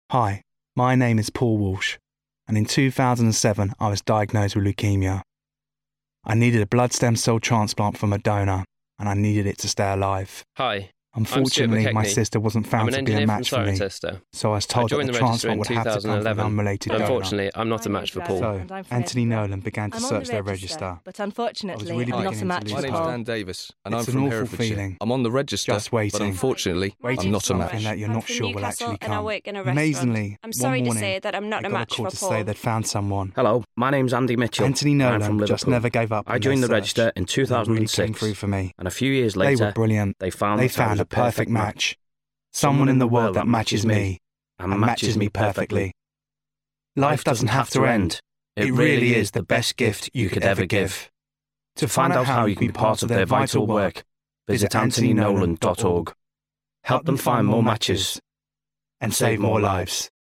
Hi, my name is Paul Walsh, and in 2007 I was diagnosed with leukemia. I needed a blood stem cell transplant from a donor, and I needed it to stay alive. Hi. Unfortunately, my sister wasn't found to be a match for me, so I was told that the transplant would have to come from an unrelated donor. Unfortunately, I'm not a match for Paul. So, Anthony Nolan began to search their register. But unfortunately, really I'm not a match for My name's Paul. Dan Davis, and It's I'm an from awful Herefordshire. feeling. I'm on the register, Just waiting. but unfortunately, Waiting I'm not for a something match. that you're I'm not from sure will Newcastle actually and I come. work in a restaurant. Amazingly, I'm sorry one to morning, say that I'm not I a got match a call for to Paul. say they'd found someone. Hello, my name's Andy Mitchell. Anthony and I'm Nolan from Liverpool. just never gave up. I in joined their the register search, in and they really 2006, came through for me. and a few years They were later, brilliant. they found They that I was found a a perfect match. Someone in the world that matches me and matches me perfectly. Life doesn't have to end. It really is the best gift you could ever give. To find out how you can be part of their vital work, visit anthonynolan.org. Help them find more matches and save more lives.